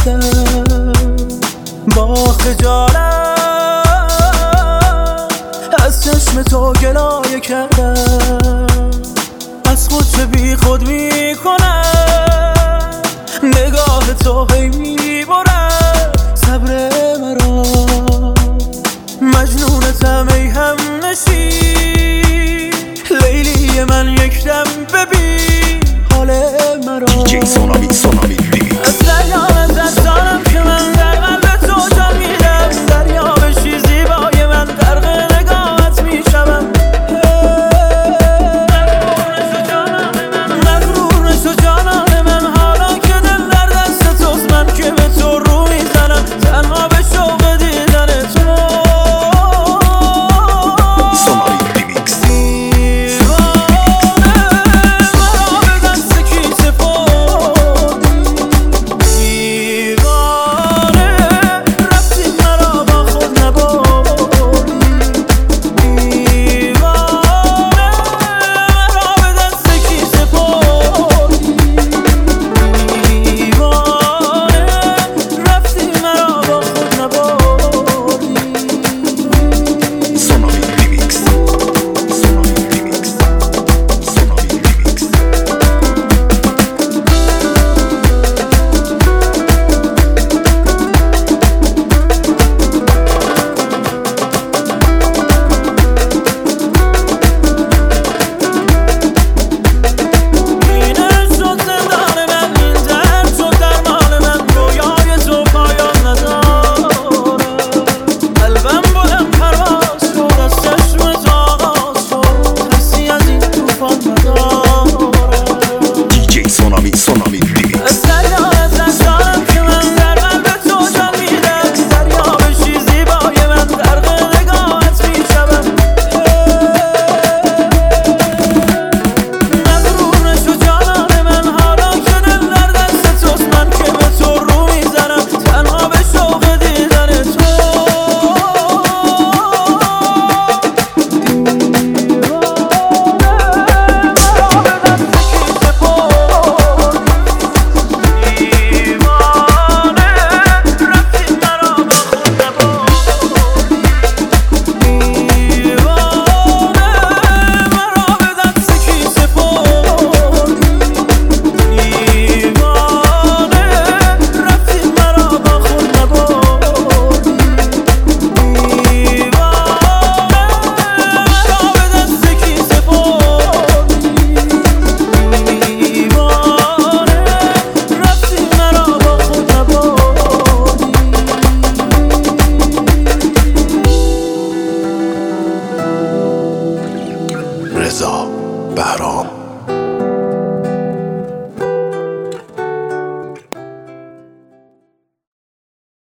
کردم، با خجالت از چشم تو گلایه کردم. از خود چه بی خود میکنم، نگاه تو هی میبرد صبر مرا. مجنونتم ای هم نشین، لیلی من یک دم ببین حال مرا. DJ سونامی از دریای دستانم که من در قلب تو جا میدم، دریا بشی زیبای من غرق نگاهت میشوم. مغرور نشو جانان من، حالا که دل در دست توست، من که به تو رو میزنم تنها به شوق دیدن تو. سونامی ریمیکس. رضا بهرام.